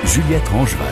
Juliette Rangeval.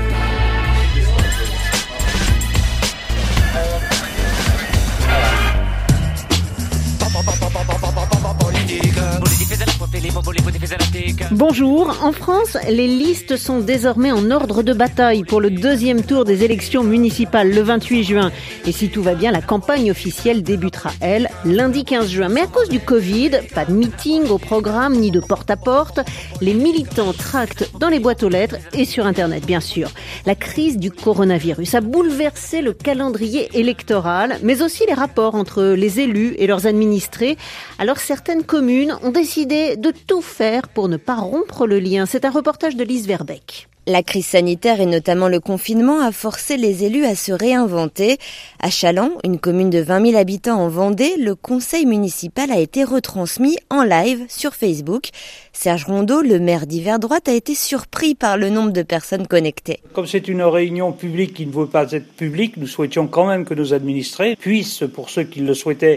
Bonjour, en France, les listes sont désormais en ordre de bataille pour le deuxième tour des élections municipales le 28 juin. Et si tout va bien, la campagne officielle débutera, elle, lundi 15 juin. Mais à cause du Covid, pas de meeting au programme ni de porte-à-porte. Les militants tractent dans les boîtes aux lettres et sur Internet, bien sûr. La crise du coronavirus a bouleversé le calendrier électoral, mais aussi les rapports entre les élus et leurs administrés. Alors certaines communes ont décidé de tout faire pour ne pas rompre le lien. C'est un reportage de Lise Verbeek. La crise sanitaire et notamment le confinement a forcé les élus à se réinventer. À Challans, une commune de 20 000 habitants en Vendée, le conseil municipal a été retransmis en live sur Facebook. Serge Rondeau, le maire d'hiver droite, a été surpris par le nombre de personnes connectées. Comme c'est une réunion publique qui ne veut pas être publique, nous souhaitions quand même que nos administrés puissent, pour ceux qui le souhaitaient,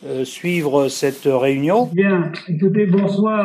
suivre cette réunion. Bien, écoutez, bonsoir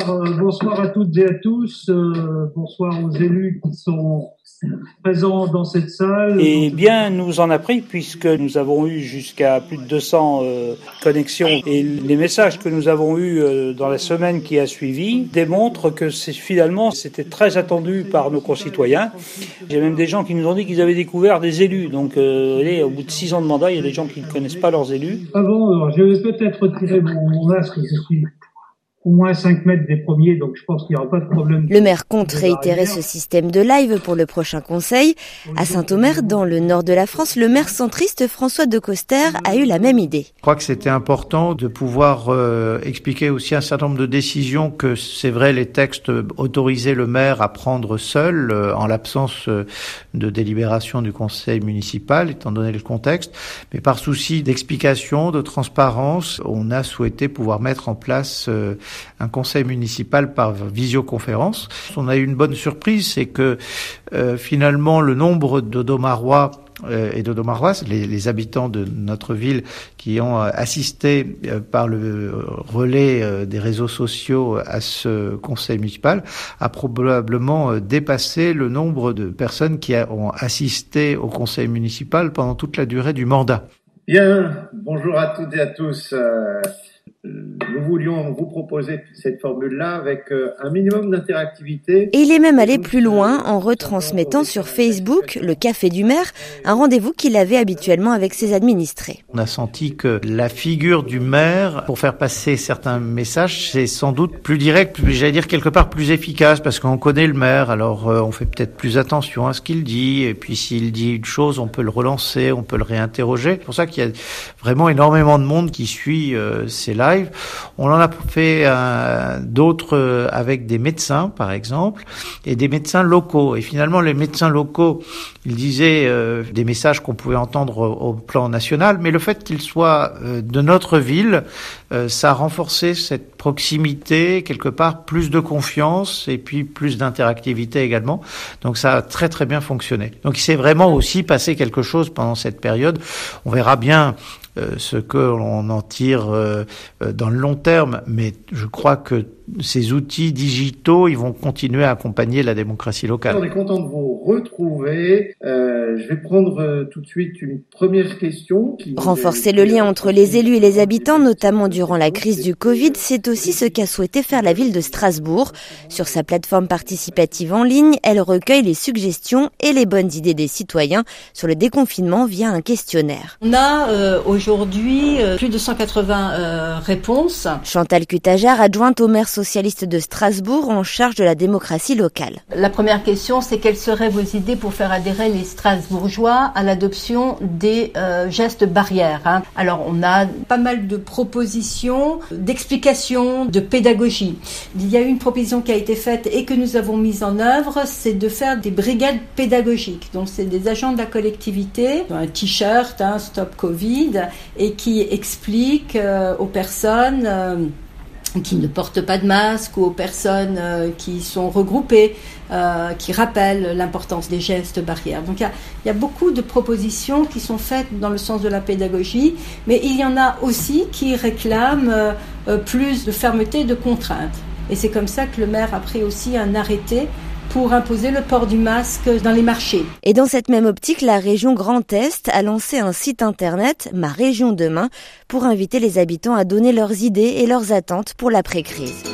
à toutes et à tous, bonsoir aux élus qui sont présents dans cette salle. Et bien nous en a pris puisque nous avons eu jusqu'à plus de 200 connexions et les messages que nous avons eus dans la semaine qui a suivi démontrent que finalement c'était très attendu par nos concitoyens. Il y a même des gens qui nous ont dit qu'ils avaient découvert des élus. Donc au bout de 6 ans de mandat, il y a des gens qui ne connaissent pas leurs élus. Ah bon, alors je vais peut-être retirer mon masque, je suis au moins 5 mètres des premiers, donc je pense qu'il n'y aura pas de problème. Le maire compte réitérer ce système de live pour le prochain conseil. À Saint-Omer, dans le nord de la France, le maire centriste François Decoster a eu la même idée. Je crois que c'était important de pouvoir expliquer aussi un certain nombre de décisions que, c'est vrai, les textes autorisaient le maire à prendre seul, en l'absence de délibération du conseil municipal, étant donné le contexte. Mais par souci d'explication, de transparence, on a souhaité pouvoir mettre en place un conseil municipal par visioconférence. On a eu une bonne surprise, c'est que finalement le nombre d'Audomarois et d'Audomaroises, les habitants de notre ville qui ont assisté par le relais des réseaux sociaux à ce conseil municipal, a probablement dépassé le nombre de personnes qui ont assisté au conseil municipal pendant toute la durée du mandat. Bien, bonjour à toutes et à tous. Nous voulions vous proposer cette formule-là avec un minimum d'interactivité. Et il est même allé plus loin en retransmettant sur Facebook le café du maire, un rendez-vous qu'il avait habituellement avec ses administrés. On a senti que la figure du maire, pour faire passer certains messages, c'est sans doute plus direct, j'allais dire quelque part plus efficace, parce qu'on connaît le maire, alors on fait peut-être plus attention à ce qu'il dit, et puis s'il dit une chose, on peut le relancer, on peut le réinterroger. C'est pour ça qu'il y a vraiment énormément de monde qui suit ces lives. On en a fait d'autres avec des médecins, par exemple, et des médecins locaux. Et finalement, les médecins locaux, ils disaient des messages qu'on pouvait entendre au plan national, mais le fait qu'ils soient de notre ville, ça a renforcé cette proximité, quelque part plus de confiance et puis plus d'interactivité également. Donc ça a très très bien fonctionné. Donc il s'est vraiment aussi passé quelque chose pendant cette période. On verra bien ce que l'on en tire dans le long terme, mais je crois que ces outils digitaux, ils vont continuer à accompagner la démocratie locale. On est content de vous retrouver. Je vais prendre tout de suite une première question. Renforcer le lien entre les élus et les habitants, notamment durant la crise du Covid, c'est aussi ce qu'a souhaité faire la ville de Strasbourg. Sur sa plateforme participative en ligne, elle recueille les suggestions et les bonnes idées des citoyens sur le déconfinement via un questionnaire. On a aujourd'hui plus de 180 réponses. Chantal Cutajar, adjointe au maire socialiste de Strasbourg en charge de la démocratie locale. La première question, c'est quelles seraient vos idées pour faire adhérer les Strasbourgeois à l'adoption des gestes barrières. Alors, on a pas mal de propositions, d'explications, de pédagogie. Il y a une proposition qui a été faite et que nous avons mise en œuvre, c'est de faire des brigades pédagogiques. Donc, c'est des agents de la collectivité, un t-shirt, Stop Covid, et qui expliquent aux personnes qui ne portent pas de masque ou aux personnes qui sont regroupées, qui rappellent l'importance des gestes barrières. Donc il y a beaucoup de propositions qui sont faites dans le sens de la pédagogie, mais il y en a aussi qui réclament plus de fermeté et de contraintes. Et c'est comme ça que le maire a pris aussi un arrêté pour imposer le port du masque dans les marchés. Et dans cette même optique, la région Grand Est a lancé un site internet, Ma Région Demain, pour inviter les habitants à donner leurs idées et leurs attentes pour l'après-crise.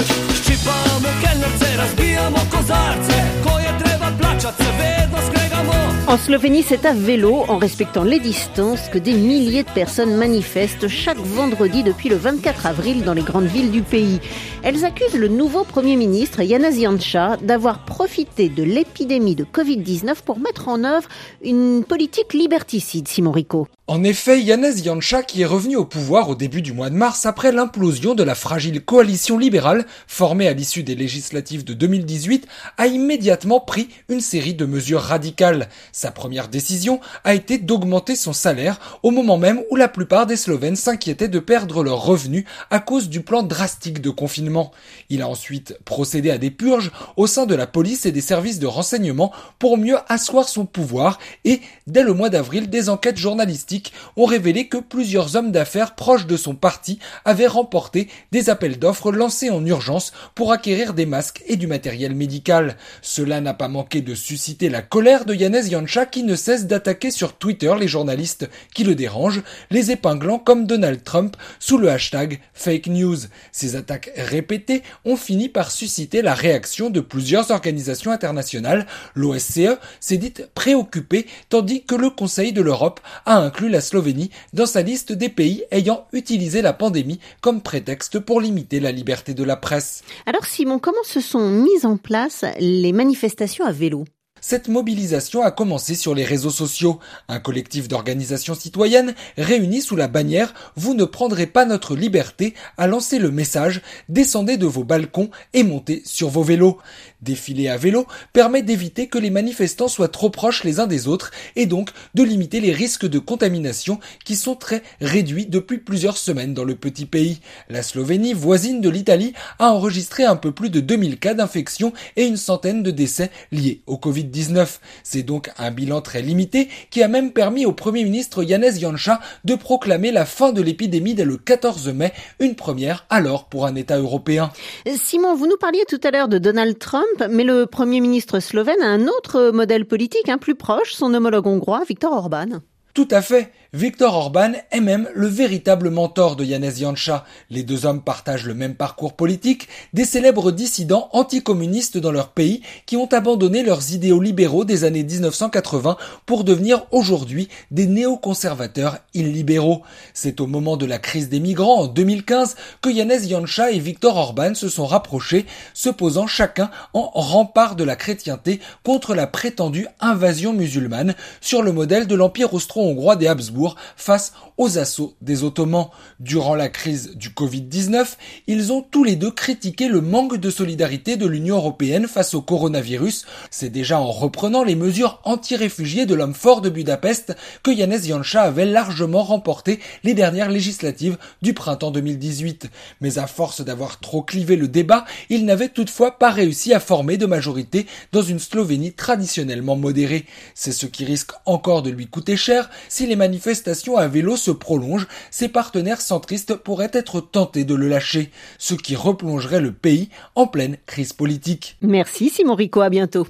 En Slovénie, c'est à vélo, en respectant les distances, que des milliers de personnes manifestent chaque vendredi depuis le 24 avril dans les grandes villes du pays. Elles accusent le nouveau Premier ministre, Janez Janša, d'avoir profité de l'épidémie de Covid-19 pour mettre en œuvre une politique liberticide, Simon Rico. En effet, Janez Janša, qui est revenu au pouvoir au début du mois de mars après l'implosion de la fragile coalition libérale formée à l'issue des législatives de 2018, a immédiatement pris une série de mesures radicales. Sa première décision a été d'augmenter son salaire au moment même où la plupart des Slovènes s'inquiétaient de perdre leurs revenus à cause du plan drastique de confinement. Il a ensuite procédé à des purges au sein de la police et des services de renseignement pour mieux asseoir son pouvoir et, dès le mois d'avril, des enquêtes journalistiques ont révélé que plusieurs hommes d'affaires proches de son parti avaient remporté des appels d'offres lancés en urgence pour acquérir des masques et du matériel médical. Cela n'a pas manqué de susciter la colère de Janez Janša qui ne cesse d'attaquer sur Twitter les journalistes qui le dérangent, les épinglant comme Donald Trump sous le hashtag fake news. Ces attaques répétées ont fini par susciter la réaction de plusieurs organisations internationales. L'OSCE s'est dite préoccupée tandis que le Conseil de l'Europe a inclus la Slovénie dans sa liste des pays ayant utilisé la pandémie comme prétexte pour limiter la liberté de la presse. Alors Simon, comment se sont mises en place les manifestations à vélo ? Cette mobilisation a commencé sur les réseaux sociaux. Un collectif d'organisations citoyennes réuni sous la bannière « Vous ne prendrez pas notre liberté » a lancé le message « Descendez de vos balcons et montez sur vos vélos ». Défiler à vélo permet d'éviter que les manifestants soient trop proches les uns des autres et donc de limiter les risques de contamination qui sont très réduits depuis plusieurs semaines dans le petit pays. La Slovénie, voisine de l'Italie, a enregistré un peu plus de 2000 cas d'infection et une centaine de décès liés au Covid-19. C'est donc un bilan très limité qui a même permis au Premier ministre Janez Janša de proclamer la fin de l'épidémie dès le 14 mai, une première alors pour un État européen. Simon, vous nous parliez tout à l'heure de Donald Trump, mais le Premier ministre slovène a un autre modèle politique, plus proche, son homologue hongrois, Viktor Orbán. Tout à fait. Viktor Orbán est même le véritable mentor de Janez Janša. Les deux hommes partagent le même parcours politique, des célèbres dissidents anticommunistes dans leur pays qui ont abandonné leurs idéaux libéraux des années 1980 pour devenir aujourd'hui des néoconservateurs illibéraux. C'est au moment de la crise des migrants en 2015 que Janez Janša et Viktor Orbán se sont rapprochés, se posant chacun en rempart de la chrétienté contre la prétendue invasion musulmane sur le modèle de l'Empire austro-hongrois des Habsbourg face aux assauts des Ottomans. Durant la crise du Covid-19, ils ont tous les deux critiqué le manque de solidarité de l'Union européenne face au coronavirus. C'est déjà en reprenant les mesures anti-réfugiés de l'homme fort de Budapest que Janez Janša avait largement remporté les dernières législatives du printemps 2018. Mais à force d'avoir trop clivé le débat, il n'avait toutefois pas réussi à former de majorité dans une Slovénie traditionnellement modérée. C'est ce qui risque encore de lui coûter cher si les manifestations à vélo se prolongent. Ses partenaires centristes pourraient être tentés de le lâcher, ce qui replongerait le pays en pleine crise politique. Merci Simon Rico, à bientôt.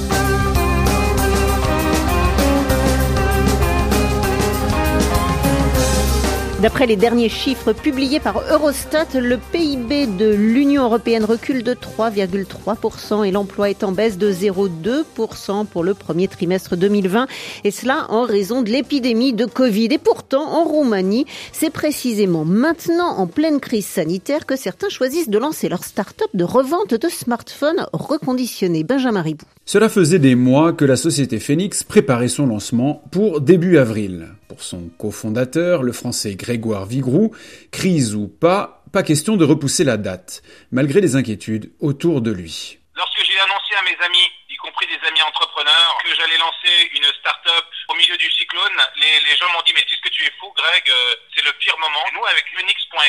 D'après les derniers chiffres publiés par Eurostat, le PIB de l'Union européenne recule de 3,3% et l'emploi est en baisse de 0,2% pour le premier trimestre 2020. Et cela en raison de l'épidémie de Covid. Et pourtant, en Roumanie, c'est précisément maintenant, en pleine crise sanitaire, que certains choisissent de lancer leur start-up de revente de smartphones reconditionnés. Benjamin Ribou. Cela faisait des mois que la société Phoenix préparait son lancement pour début avril. Pour son cofondateur, le français Grégoire Vigroux, crise ou pas question de repousser la date, malgré les inquiétudes autour de lui. Lorsque j'ai annoncé à mes amis, y compris des amis entrepreneurs, que j'allais lancer une start-up au milieu du cyclone, les gens m'ont dit « Mais est-ce que tu es fou, Greg ? C'est le pire moment. » Nous, avec Phoenix.eco,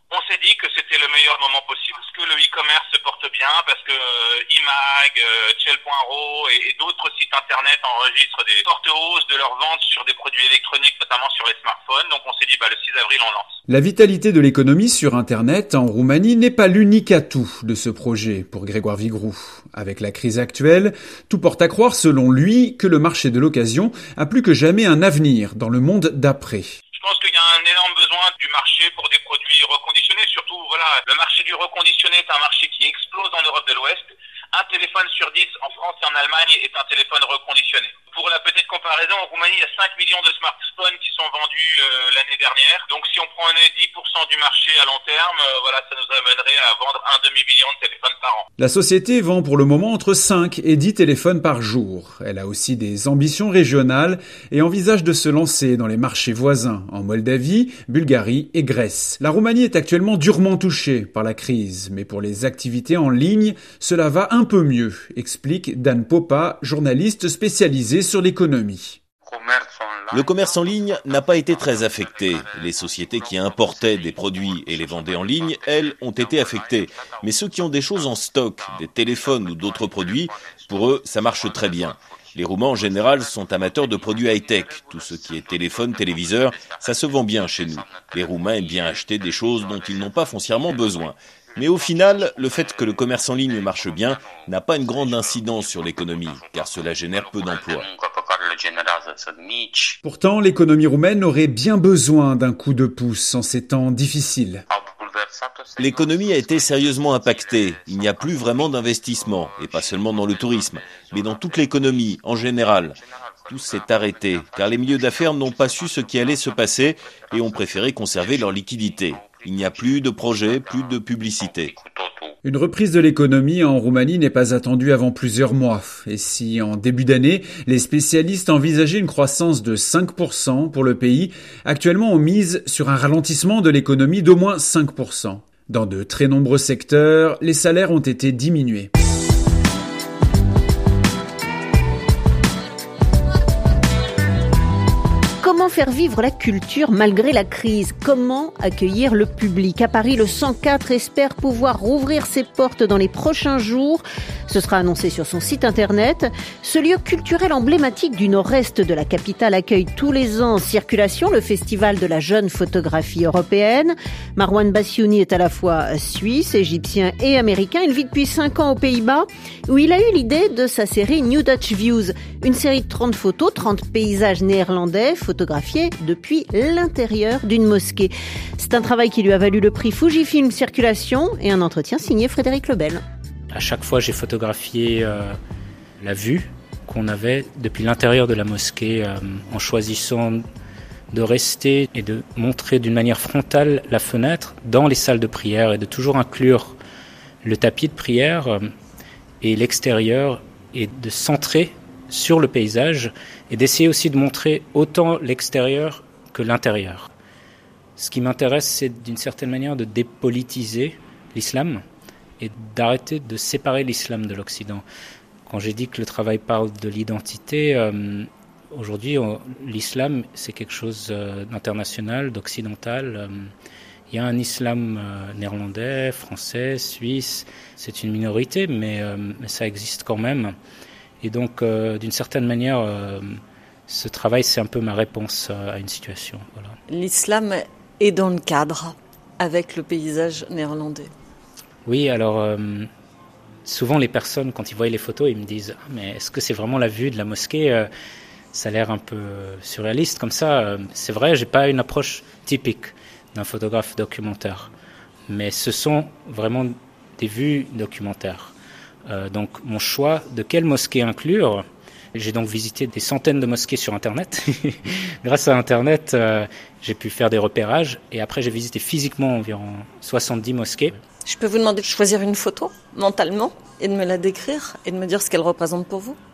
On s'est dit que c'était le meilleur moment possible parce que le e-commerce se porte bien, parce que IMAG, Chell.ro et d'autres sites internet enregistrent des fortes hausses de leurs ventes sur des produits électroniques, notamment sur les smartphones. Donc on s'est dit, le 6 avril, on lance. La vitalité de l'économie sur Internet en Roumanie n'est pas l'unique atout de ce projet pour Grégoire Vigroux. Avec la crise actuelle, tout porte à croire, selon lui, que le marché de l'occasion a plus que jamais un avenir dans le monde d'après. Je pense qu'il y a un énorme besoin du marché pour des produits reconditionnés. Surtout, le marché du reconditionné est un marché qui explose en Europe de l'Ouest. Un téléphone sur 10 en France et en Allemagne est un téléphone reconditionné. Pour la petite comparaison, en Roumanie, il y a 5 millions de smartphones qui sont vendus l'année dernière. Donc si on prenait 10% du marché à long terme, ça nous amènerait à vendre un demi-million de téléphones par an. La société vend pour le moment entre 5 et 10 téléphones par jour. Elle a aussi des ambitions régionales et envisage de se lancer dans les marchés voisins en Moldavie, Bulgarie et Grèce. La Roumanie est actuellement durement touchée par la crise, mais pour les activités en ligne, cela va un peu mieux, explique Dan Popa, journaliste spécialisé sur l'économie. Le commerce en ligne n'a pas été très affecté. Les sociétés qui importaient des produits et les vendaient en ligne, elles, ont été affectées. Mais ceux qui ont des choses en stock, des téléphones ou d'autres produits, pour eux, ça marche très bien. Les Roumains, en général, sont amateurs de produits high-tech. Tout ce qui est téléphone, téléviseur, ça se vend bien chez nous. Les Roumains aiment bien acheter des choses dont ils n'ont pas foncièrement besoin. Mais au final, le fait que le commerce en ligne marche bien n'a pas une grande incidence sur l'économie, car cela génère peu d'emplois. Pourtant, l'économie roumaine aurait bien besoin d'un coup de pouce en ces temps difficiles. L'économie a été sérieusement impactée. Il n'y a plus vraiment d'investissement, et pas seulement dans le tourisme, mais dans toute l'économie en général. Tout s'est arrêté, car les milieux d'affaires n'ont pas su ce qui allait se passer et ont préféré conserver leur liquidité. Il n'y a plus de projets, plus de publicité. Une reprise de l'économie en Roumanie n'est pas attendue avant plusieurs mois. Et si, en début d'année, les spécialistes envisageaient une croissance de 5% pour le pays, actuellement on mise sur un ralentissement de l'économie d'au moins 5%. Dans de très nombreux secteurs, les salaires ont été diminués. Comment faire vivre la culture malgré la crise? Comment accueillir le public? À Paris, le 104 espère pouvoir rouvrir ses portes dans les prochains jours. Ce sera annoncé sur son site internet. Ce lieu culturel emblématique du nord-est de la capitale accueille tous les ans Circulation, le festival de la jeune photographie européenne. Marwan Bassiouni est à la fois suisse, égyptien et américain. Il vit depuis 5 ans aux Pays-Bas, où il a eu l'idée de sa série New Dutch Views, une série de 30 photos, 30 paysages néerlandais photographiés depuis l'intérieur d'une mosquée. C'est un travail qui lui a valu le prix Fujifilm Circulation et un entretien signé Frédéric Lebel. À chaque fois, j'ai photographié la vue qu'on avait depuis l'intérieur de la mosquée en choisissant de rester et de montrer d'une manière frontale la fenêtre dans les salles de prière et de toujours inclure le tapis de prière et l'extérieur et de centrer sur le paysage et d'essayer aussi de montrer autant l'extérieur que l'intérieur. Ce qui m'intéresse, c'est d'une certaine manière de dépolitiser l'islam et d'arrêter de séparer l'islam de l'Occident. Quand j'ai dit que le travail parle de l'identité, aujourd'hui, l'islam, c'est quelque chose d'international, d'occidental. Il y a un islam néerlandais, français, suisse. C'est une minorité, mais ça existe quand même. Et donc, d'une certaine manière, ce travail, c'est un peu ma réponse à une situation. Voilà. L'islam est dans le cadre avec le paysage néerlandais. Oui, alors souvent les personnes, quand ils voient les photos, ils me disent « mais est-ce que c'est vraiment la vue de la mosquée ?» Ça a l'air un peu surréaliste comme ça. C'est vrai, j'ai pas une approche typique d'un photographe documentaire. Mais ce sont vraiment des vues documentaires. Donc mon choix de quelle mosquée inclure, j'ai donc visité des centaines de mosquées sur Internet. Grâce à Internet, j'ai pu faire des repérages et après j'ai visité physiquement environ 70 mosquées. Je peux vous demander de choisir une photo mentalement et de me la décrire et de me dire ce qu'elle représente pour vous?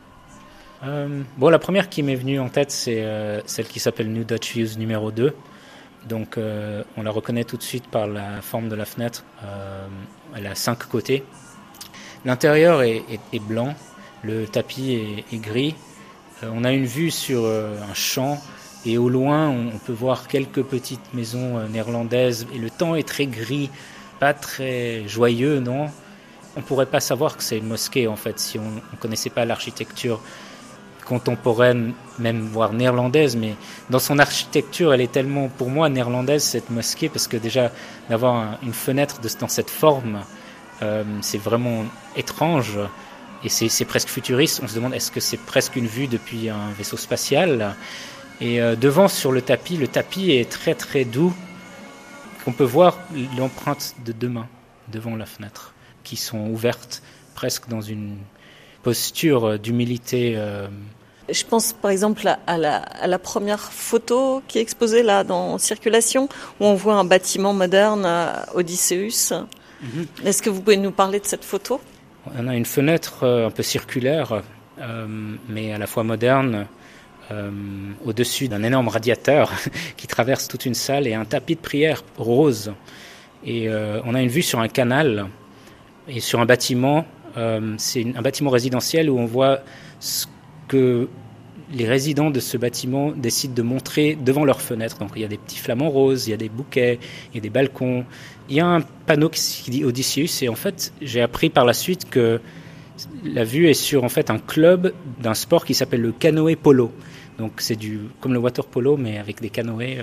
La première qui m'est venue en tête, c'est celle qui s'appelle New Dutch Views numéro 2. Donc on la reconnaît tout de suite par la forme de la fenêtre. Elle a 5 côtés. L'intérieur est blanc, le tapis est gris. On a une vue sur un champ Et au loin, on peut voir quelques petites maisons néerlandaises. Et le temps est très gris, pas très joyeux, non ? On ne pourrait pas savoir que c'est une mosquée, en fait, si on ne connaissait pas l'architecture contemporaine, même voire néerlandaise. Mais dans son architecture, elle est tellement, pour moi, néerlandaise, cette mosquée, parce que déjà, d'avoir une fenêtre dans cette forme, c'est vraiment étrange. Et c'est presque futuriste. On se demande, est-ce que c'est presque une vue depuis un vaisseau spatial ? Et devant, sur le tapis est très très doux. On peut voir l'empreinte de 2 mains devant la fenêtre, qui sont ouvertes presque dans une posture d'humilité. Je pense par exemple à la première photo qui est exposée là dans Circulation, où on voit un bâtiment moderne, Odysseus. Mm-hmm. Est-ce que vous pouvez nous parler de cette photo ? On a une fenêtre un peu circulaire, mais à la fois moderne, au-dessus d'un énorme radiateur qui traverse toute une salle et un tapis de prière rose. Et on a une vue sur un canal et sur un bâtiment. C'est un bâtiment résidentiel où on voit ce que les résidents de ce bâtiment décident de montrer devant leurs fenêtres. Donc il y a des petits flamants roses, il y a des bouquets, il y a des balcons. Il y a un panneau qui dit Odysseus et en fait j'ai appris par la suite que la vue est sur en fait un club d'un sport qui s'appelle le canoë polo. Donc c'est comme le water polo mais avec des canoës.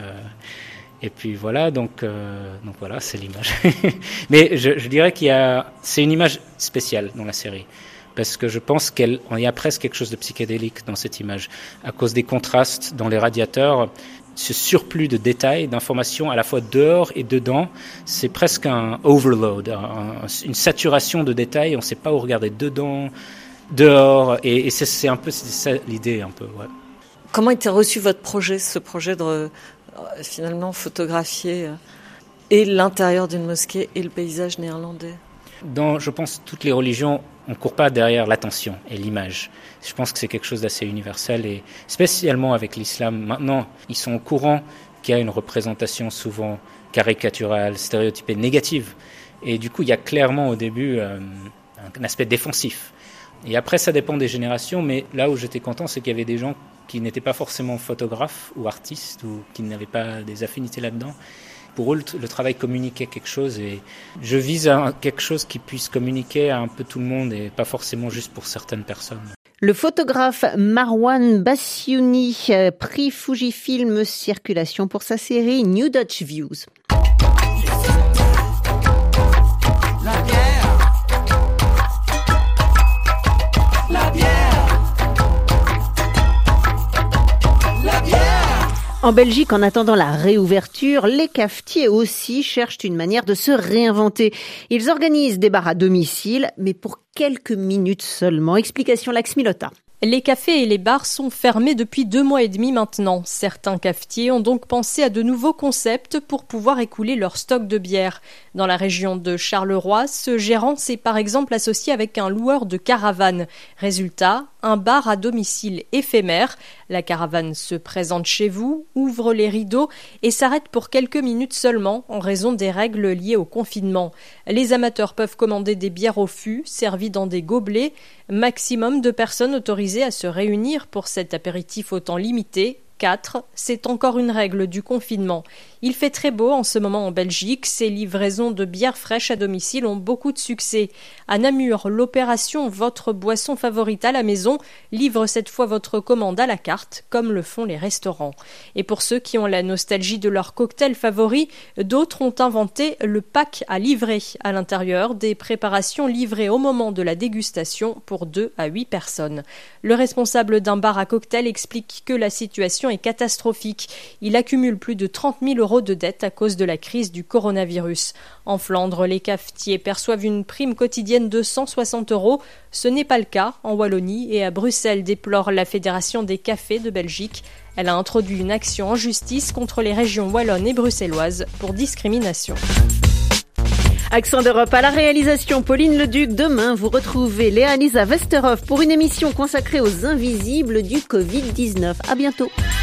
Et puis voilà, donc voilà, c'est l'image. Mais je dirais c'est une image spéciale dans la série. Parce que je pense qu'il y a presque quelque chose de psychédélique dans cette image. À cause des contrastes dans les radiateurs, ce surplus de détails, d'informations à la fois dehors et dedans, c'est presque un overload, une saturation de détails. On ne sait pas où regarder dedans, dehors. Et c'est un peu c'est ça l'idée, un peu. Ouais. Comment était reçu votre projet, ce projet de finalement photographier et l'intérieur d'une mosquée et le paysage néerlandais ? Dans, je pense, toutes les religions, on ne court pas derrière l'attention et l'image. Je pense que c'est quelque chose d'assez universel et spécialement avec l'islam. Maintenant, ils sont au courant qu'il y a une représentation souvent caricaturale, stéréotypée, négative. Et du coup, il y a clairement au début un aspect défensif. Et après, ça dépend des générations, mais là où j'étais content, c'est qu'il y avait des gens qui n'étaient pas forcément photographes ou artistes ou qui n'avaient pas des affinités là-dedans. Pour eux, le travail communiquait quelque chose et je vise quelque chose qui puisse communiquer à un peu tout le monde et pas forcément juste pour certaines personnes. Le photographe Marwan Bassiouni, prix Fujifilm Circulation pour sa série New Dutch Views. La bière. La bière. La bière. En Belgique, en attendant la réouverture, les cafetiers aussi cherchent une manière de se réinventer. Ils organisent des bars à domicile, mais pour quelques minutes seulement. Explication Laxmi-Lotta. Les cafés et les bars sont fermés depuis 2 mois et demi maintenant. Certains cafetiers ont donc pensé à de nouveaux concepts pour pouvoir écouler leur stock de bière. Dans la région de Charleroi, ce gérant s'est par exemple associé avec un loueur de caravane. Résultat, un bar à domicile éphémère. La caravane se présente chez vous, ouvre les rideaux et s'arrête pour quelques minutes seulement en raison des règles liées au confinement. Les amateurs peuvent commander des bières au fût, servies dans des gobelets. Maximum de personnes autorisées à se réunir pour cet apéritif au temps limité. 4, c'est encore une règle du confinement. Il fait très beau en ce moment en Belgique. Ces livraisons de bières fraîches à domicile ont beaucoup de succès. À Namur, l'opération Votre boisson favorite à la maison livre cette fois votre commande à la carte, comme le font les restaurants. Et pour ceux qui ont la nostalgie de leur cocktail favori, d'autres ont inventé le pack à livrer. À l'intérieur, des préparations livrées au moment de la dégustation pour 2 à 8 personnes. Le responsable d'un bar à cocktail explique que la situation est catastrophique. Il accumule plus de 30 000 € de dettes à cause de la crise du coronavirus. En Flandre, les cafetiers perçoivent une prime quotidienne de 160 €. Ce n'est pas le cas en Wallonie et à Bruxelles, déplore la Fédération des cafés de Belgique. Elle a introduit une action en justice contre les régions wallonnes et bruxelloises pour discrimination. Accent d'Europe à la réalisation, Pauline Leduc. Demain, vous retrouvez Léa-Lisa Westerhoff pour une émission consacrée aux invisibles du Covid-19. À bientôt.